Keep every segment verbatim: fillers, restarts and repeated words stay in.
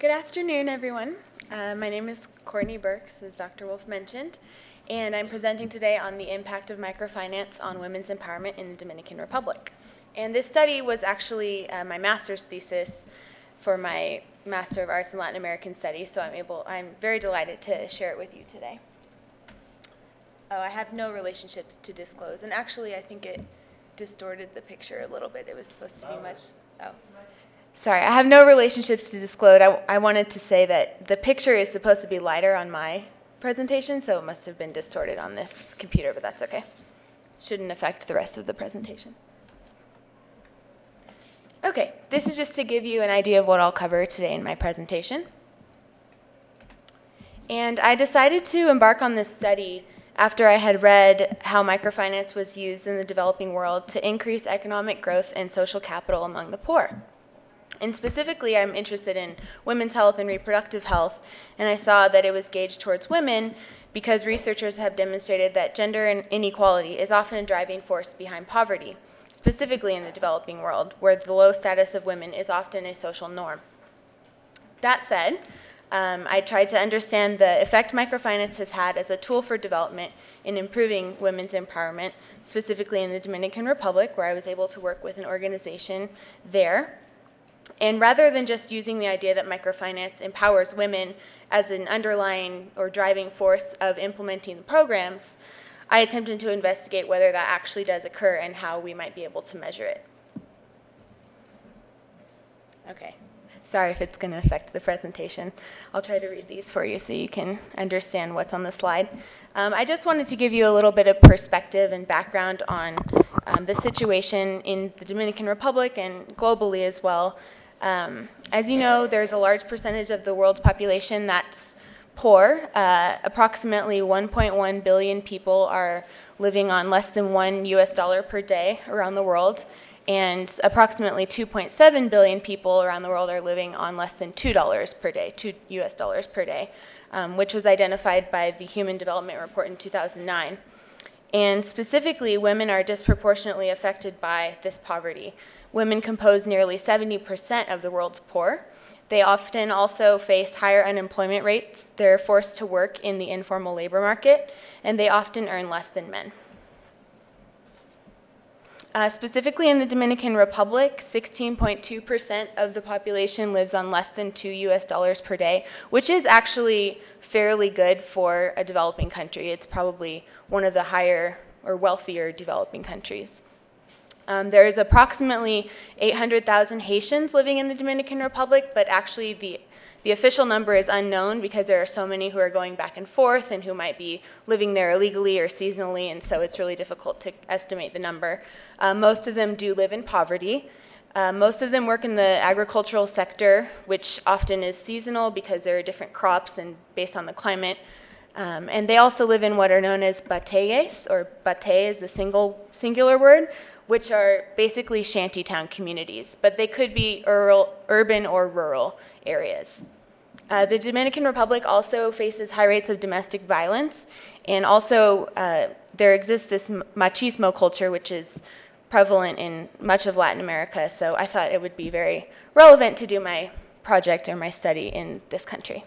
Good afternoon, everyone. Uh, my name is Courtney Burks, as Doctor Wolf mentioned, and I'm presenting today on the impact of microfinance on women's empowerment in the Dominican Republic. And this study was actually uh, my master's thesis for my Master of Arts in Latin American Studies, so I'm able, I'm very delighted to share it with you today. Oh, I have no relationships to disclose, and actually I think it distorted the picture a little bit. It was supposed to be much, oh. Sorry, I have no relationships to disclose. I, I wanted to say that the picture is supposed to be lighter on my presentation, so it must have been distorted on this computer, but that's okay. Shouldn't affect the rest of the presentation. Okay, this is just to give you an idea of what I'll cover today in my presentation. And I decided to embark on this study after I had read how microfinance was used in the developing world to increase economic growth and social capital among the poor. And specifically, I'm interested in women's health and reproductive health, and I saw that it was gauged towards women because researchers have demonstrated that gender inequality is often a driving force behind poverty, specifically in the developing world, where the low status of women is often a social norm. That said, um, I tried to understand the effect microfinance has had as a tool for development in improving women's empowerment, specifically in the Dominican Republic, where I was able to work with an organization there. And rather than just using the idea that microfinance empowers women as an underlying or driving force of implementing the programs, I attempted to investigate whether that actually does occur and how we might be able to measure it. Okay, sorry if it's going to affect the presentation. I'll try to read these for you so you can understand what's on the slide. Um, I just wanted to give you a little bit of perspective and background on um, the situation in the Dominican Republic and globally as well. Um, as you know, there's a large percentage of the world's population that's poor. Uh, approximately one point one billion people are living on less than one U S dollar per day around the world, and approximately two point seven billion people around the world are living on less than two dollars per day, two U S dollars per day, um, which was identified by the Human Development Report in two thousand nine. And specifically, women are disproportionately affected by this poverty. Women compose nearly seventy percent of the world's poor. They often also face higher unemployment rates. They're forced to work in the informal labor market, and they often earn less than men. Uh, specifically in the Dominican Republic, sixteen point two percent of the population lives on less than two U S dollars per day, which is actually fairly good for a developing country. It's probably one of the higher or wealthier developing countries. Um, there's approximately eight hundred thousand Haitians living in the Dominican Republic, but actually the, the official number is unknown because there are so many who are going back and forth and who might be living there illegally or seasonally, and so it's really difficult to estimate the number. Uh, most of them do live in poverty. Uh, most of them work in the agricultural sector, which often is seasonal because there are different crops and based on the climate. Um, and they also live in what are known as batalles, or batay is the single, singular word, which are basically shantytown communities, but they could be rural, urban or rural areas. Uh, the Dominican Republic also faces high rates of domestic violence, and also uh, there exists this machismo culture, which is prevalent in much of Latin America, so I thought it would be very relevant to do my project or my study in this country.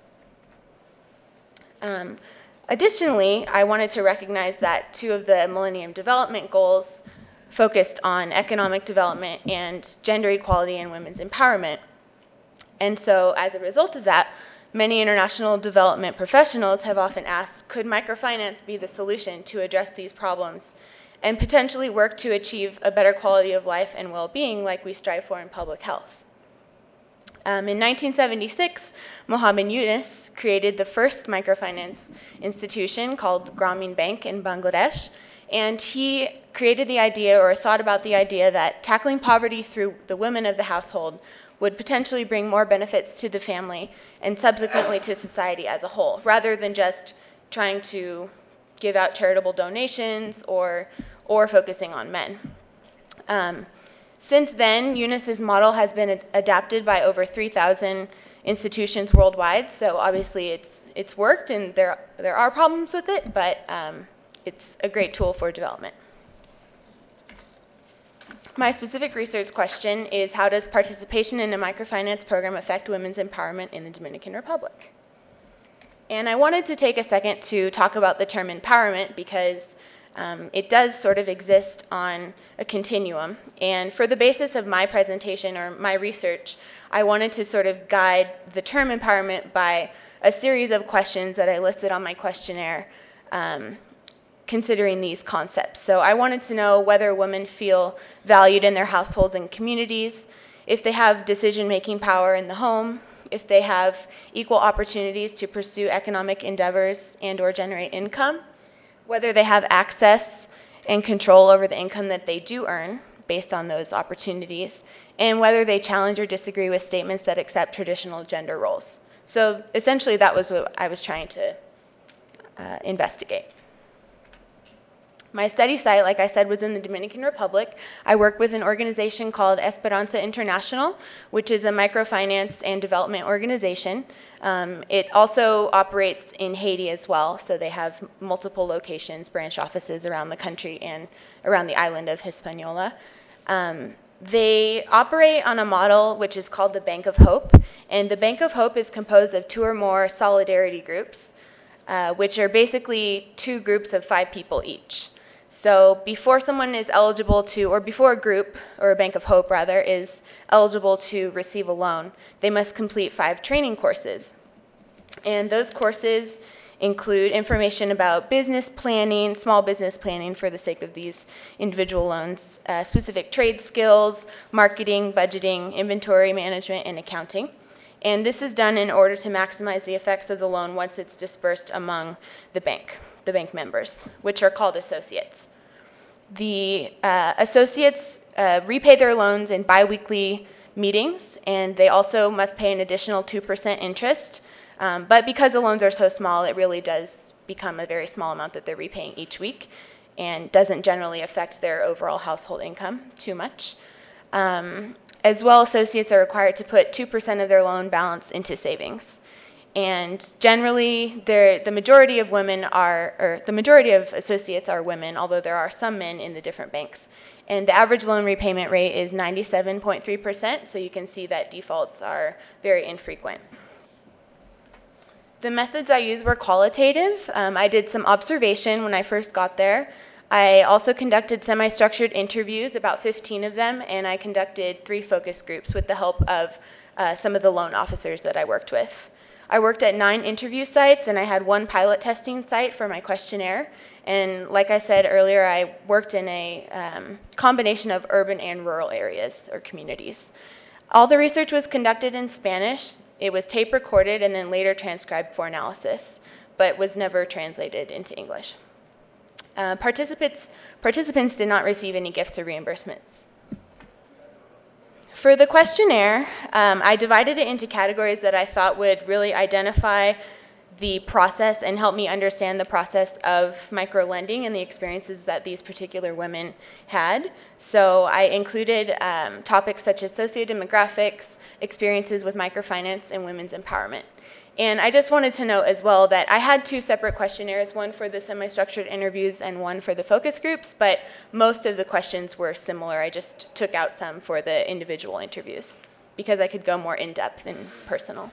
Um, additionally, I wanted to recognize that two of the Millennium Development Goals focused on economic development and gender equality and women's empowerment. And so as a result of that, many international development professionals have often asked, could microfinance be the solution to address these problems and potentially work to achieve a better quality of life and well-being like we strive for in public health? Um, in nineteen seventy-six, Mohammed Yunus created the first microfinance institution called Grameen Bank in Bangladesh, and he created the idea or thought about the idea that tackling poverty through the women of the household would potentially bring more benefits to the family and subsequently to society as a whole, rather than just trying to give out charitable donations or, or focusing on men. Um, Since then, Yunus's model has been ad adapted by over three thousand institutions worldwide, so obviously it's, it's worked and there, there are problems with it, but um, it's a great tool for development. My specific research question is, how does participation in a microfinance program affect women's empowerment in the Dominican Republic? And I wanted to take a second to talk about the term empowerment because um, it does sort of exist on a continuum. And for the basis of my presentation or my research, I wanted to sort of guide the term empowerment by a series of questions that I listed on my questionnaire, um, considering these concepts. So I wanted to know whether women feel valued in their households and communities, if they have decision-making power in the home, if they have equal opportunities to pursue economic endeavors and or generate income, whether they have access and control over the income that they do earn based on those opportunities, and whether they challenge or disagree with statements that accept traditional gender roles. So essentially that was what I was trying to uh, investigate. My study site, like I said, was in the Dominican Republic. I work with an organization called Esperanza International, which is a microfinance and development organization. Um, it also operates in Haiti as well, so they have multiple locations, branch offices around the country and around the island of Hispaniola. Um, they operate on a model which is called the Bank of Hope, and the Bank of Hope is composed of two or more solidarity groups, uh, which are basically two groups of five people each. So before someone is eligible to, or before a group, or a Bank of Hope rather, is eligible to receive a loan, they must complete five training courses. And those courses include information about business planning, small business planning for the sake of these individual loans, uh, specific trade skills, marketing, budgeting, inventory management, and accounting. And this is done in order to maximize the effects of the loan once it's dispersed among the bank, the bank members, which are called associates. The uh, associates uh, repay their loans in biweekly meetings, and they also must pay an additional two percent interest. Um, but because the loans are so small, it really does become a very small amount that they're repaying each week and doesn't generally affect their overall household income too much. Um, as well, associates are required to put two percent of their loan balance into savings. And generally, the majority of women are, or the majority of associates are women, although there are some men in the different banks. And the average loan repayment rate is ninety-seven point three percent, so you can see that defaults are very infrequent. The methods I used were qualitative. Um, I did some observation when I first got there. I also conducted semi-structured interviews, about fifteen of them, and I conducted three focus groups with the help of uh, some of the loan officers that I worked with. I worked at nine interview sites, and I had one pilot testing site for my questionnaire. And like I said earlier, I worked in a um, combination of urban and rural areas or communities. All the research was conducted in Spanish. It was tape recorded and then later transcribed for analysis, but was never translated into English. Uh, participants, participants did not receive any gifts or reimbursements. For the questionnaire, um, I divided it into categories that I thought would really identify the process and help me understand the process of microlending and the experiences that these particular women had. So I included um, topics such as sociodemographics, experiences with microfinance, and women's empowerment. And I just wanted to note as well that I had two separate questionnaires, one for the semi-structured interviews and one for the focus groups, but most of the questions were similar. I just took out some for the individual interviews because I could go more in-depth and personal.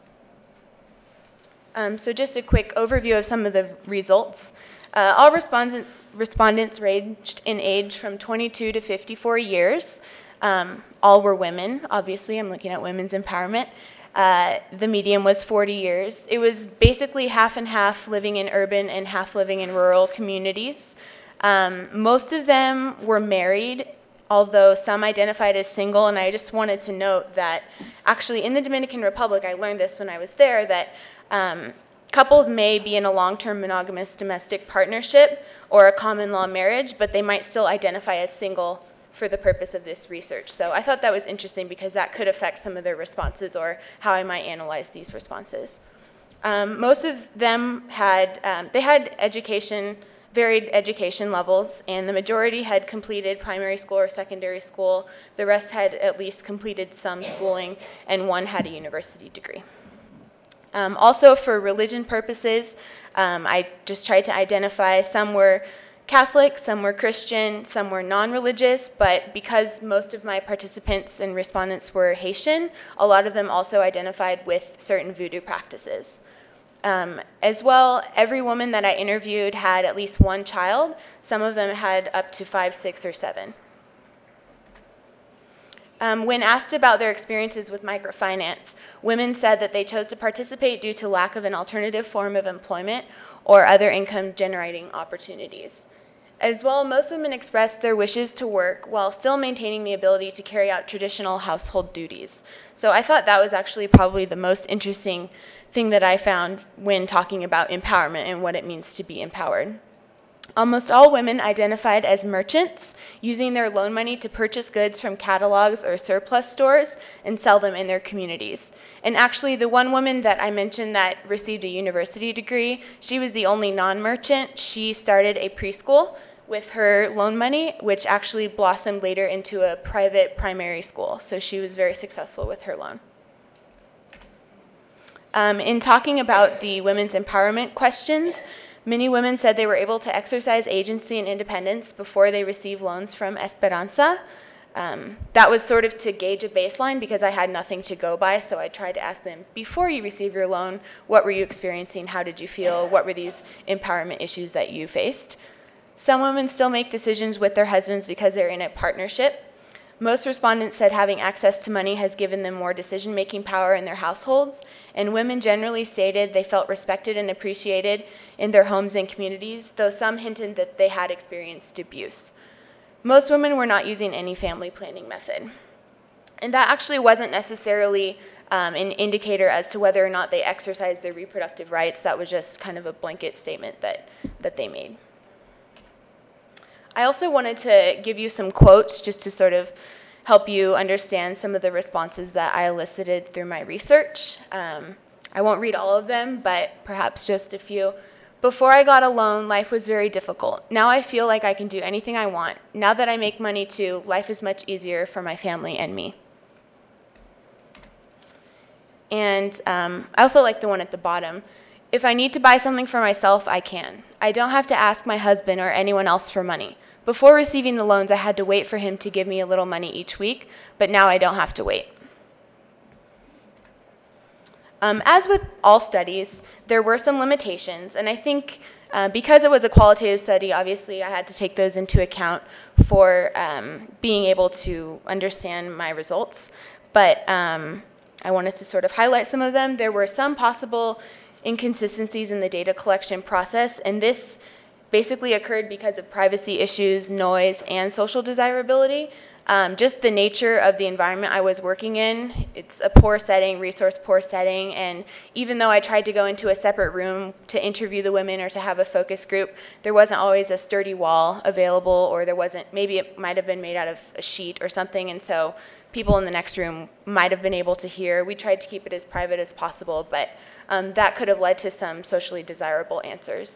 Um, so just a quick overview of some of the results. Uh, all respondent, respondents ranged in age from twenty-two to fifty-four years. Um, all were women, obviously. I'm looking at women's empowerment. Uh, the median was forty years. It was basically half and half living in urban and half living in rural communities. Um, most of them were married, although some identified as single, and I just wanted to note that actually in the Dominican Republic, I learned this when I was there, that um, couples may be in a long-term monogamous domestic partnership or a common law marriage, but they might still identify as single for the purpose of this research. So I thought that was interesting because that could affect some of their responses or how I might analyze these responses. Um, most of them had, um, they had education, varied education levels, and the majority had completed primary school or secondary school. The rest had at least completed some schooling, and one had a university degree. Um, also, for religion purposes, um, I just tried to identify, some were Catholic, some were Christian, some were non-religious, but because most of my participants and respondents were Haitian, a lot of them also identified with certain voodoo practices. Um, as well, every woman that I interviewed had at least one child. Some of them had up to five, six, or seven. Um, when asked about their experiences with microfinance, women said that they chose to participate due to lack of an alternative form of employment or other income-generating opportunities. As well, most women expressed their wishes to work while still maintaining the ability to carry out traditional household duties. So I thought that was actually probably the most interesting thing that I found when talking about empowerment and what it means to be empowered. Almost all women identified as merchants, using their loan money to purchase goods from catalogs or surplus stores and sell them in their communities. And actually, the one woman that I mentioned that received a university degree, she was the only non-merchant. She started a preschool with her loan money, which actually blossomed later into a private primary school. So she was very successful with her loan. Um, in talking about the women's empowerment questions, many women said they were able to exercise agency and independence before they received loans from Esperanza. Um, that was sort of to gauge a baseline because I had nothing to go by, so I tried to ask them, before you received your loan, what were you experiencing? How did you feel? What were these empowerment issues that you faced? Some women still make decisions with their husbands because they're in a partnership. Most respondents said having access to money has given them more decision-making power in their households, and women generally stated they felt respected and appreciated in their homes and communities, though some hinted that they had experienced abuse. Most women were not using any family planning method. And that actually wasn't necessarily um, an indicator as to whether or not they exercised their reproductive rights. That was just kind of a blanket statement that, that they made. I also wanted to give you some quotes just to sort of help you understand some of the responses that I elicited through my research. Um, I won't read all of them, but perhaps just a few. Before I got a loan, life was very difficult. Now I feel like I can do anything I want. Now that I make money too, life is much easier for my family and me. And um, I also like the one at the bottom. If I need to buy something for myself, I can. I don't have to ask my husband or anyone else for money. Before receiving the loans, I had to wait for him to give me a little money each week, but now I don't have to wait. Um, as with all studies, there were some limitations, and I think uh, because it was a qualitative study, obviously I had to take those into account for um, being able to understand my results. But um, I wanted to sort of highlight some of them. There were some possible inconsistencies in the data collection process, and this basically occurred because of privacy issues, noise, and social desirability. Um, just the nature of the environment I was working in, it's a poor setting, resource poor setting, and even though I tried to go into a separate room to interview the women or to have a focus group, there wasn't always a sturdy wall available, or there wasn't, maybe it might have been made out of a sheet or something, and so people in the next room might have been able to hear. We tried to keep it as private as possible, but um, that could have led to some socially desirable answers.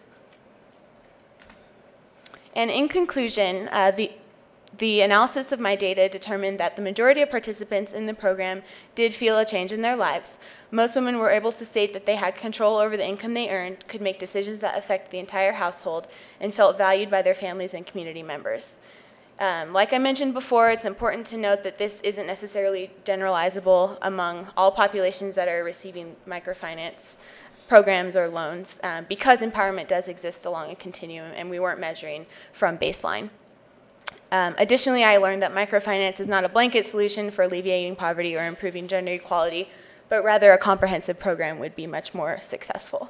And in conclusion, uh, the The analysis of my data determined that the majority of participants in the program did feel a change in their lives. Most women were able to state that they had control over the income they earned, could make decisions that affect the entire household, and felt valued by their families and community members. Um, like I mentioned before, it's important to note that this isn't necessarily generalizable among all populations that are receiving microfinance programs or loans, um, because empowerment does exist along a continuum, and we weren't measuring from baseline. Um, additionally, I learned that microfinance is not a blanket solution for alleviating poverty or improving gender equality, but rather a comprehensive program would be much more successful.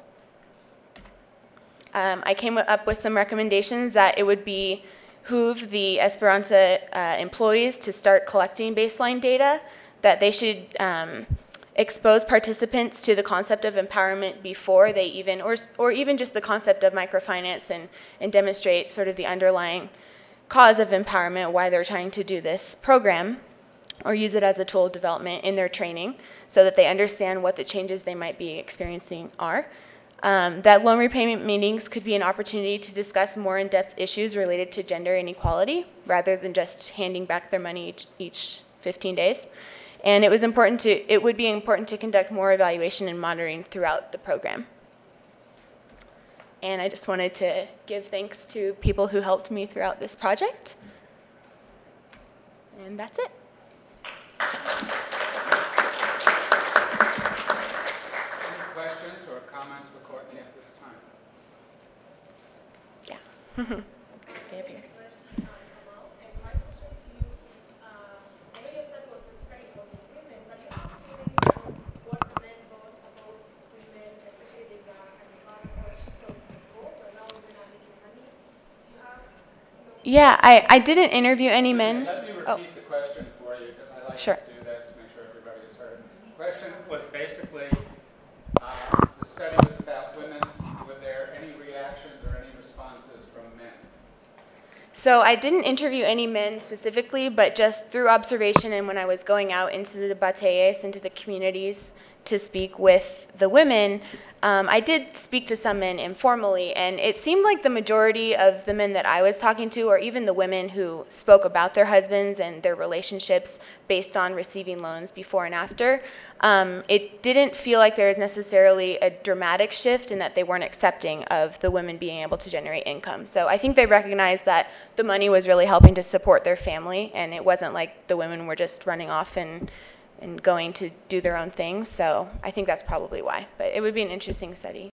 Um, I came up with some recommendations that it would behoove the Esperanza uh, employees to start collecting baseline data, that they should um, expose participants to the concept of empowerment before they even, or, or even just the concept of microfinance, and, and demonstrate sort of the underlying cause of empowerment, why they're trying to do this program, or use it as a tool of development in their training so that they understand what the changes they might be experiencing are. Um, that loan repayment meetings could be an opportunity to discuss more in-depth issues related to gender inequality rather than just handing back their money each, each fifteen days. And it was important to, it would be important to conduct more evaluation and monitoring throughout the program. And I just wanted to give thanks to people who helped me throughout this project. And that's it. Any questions or comments for Courtney at this time? Yeah. Stay up here. Yeah, I, I didn't interview any men. Let me repeat Oh. the question for you, because I like Sure. to do that to make sure everybody is heard. The question was basically, uh, the study was about women. Were there any reactions or any responses from men? So I didn't interview any men specifically, but just through observation and when I was going out into the batallas, into the communities to speak with the women, um, I did speak to some men informally, and it seemed like the majority of the men that I was talking to, or even the women who spoke about their husbands and their relationships based on receiving loans before and after, um, it didn't feel like there was necessarily a dramatic shift in that they weren't accepting of the women being able to generate income. So I think they recognized that the money was really helping to support their family, and it wasn't like the women were just running off and and going to do their own thing. So I think that's probably why. But it would be an interesting study.